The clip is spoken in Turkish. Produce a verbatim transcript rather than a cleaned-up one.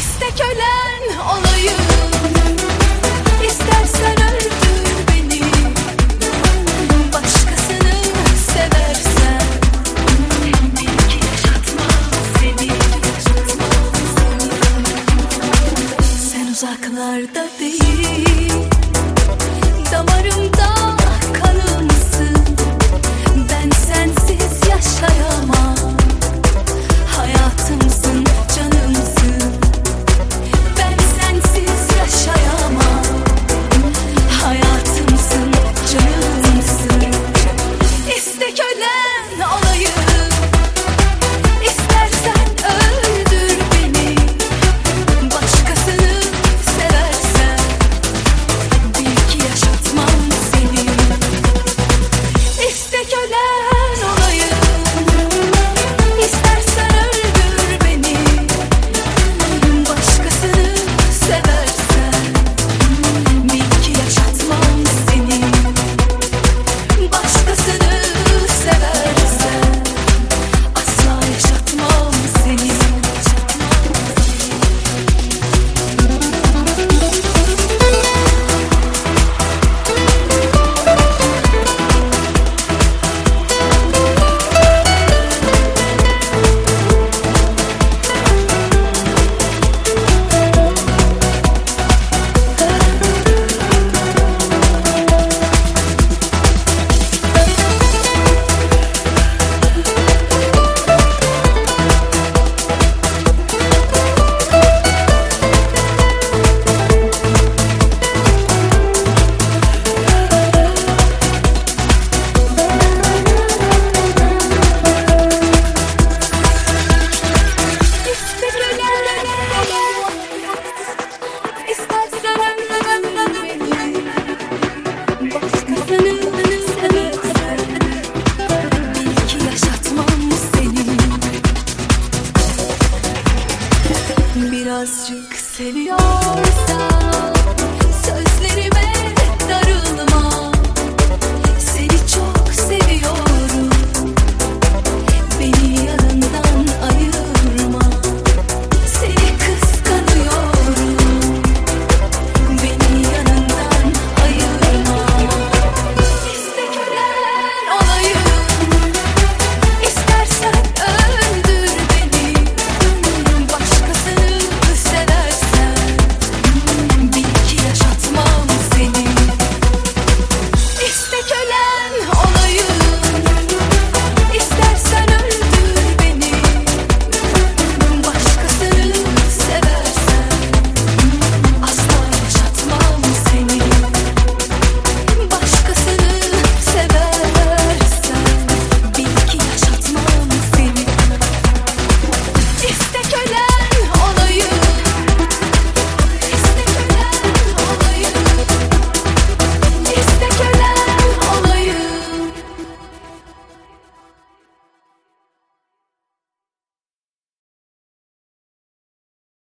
İste kölen olayım, İstersen öldür beni. Başkasını seversen belki yaşatmam seni. Sen uzaklarda değil, damarımda kanımsın. Ben sensiz yaşayamam. Hayatımsın, canımsın. Ben sensiz yaşayamam. Hayatımsın, canımsın. İste kölen olayım, İstersen öldür beni. Başkasını seversen belki yaşatmam seni. İste kölen olayım, İstersen öldür beni. Başkasını seversen belki yaşatmam seni. Başkasını seversen asla yaşatmam seni. Birazcık seviyor.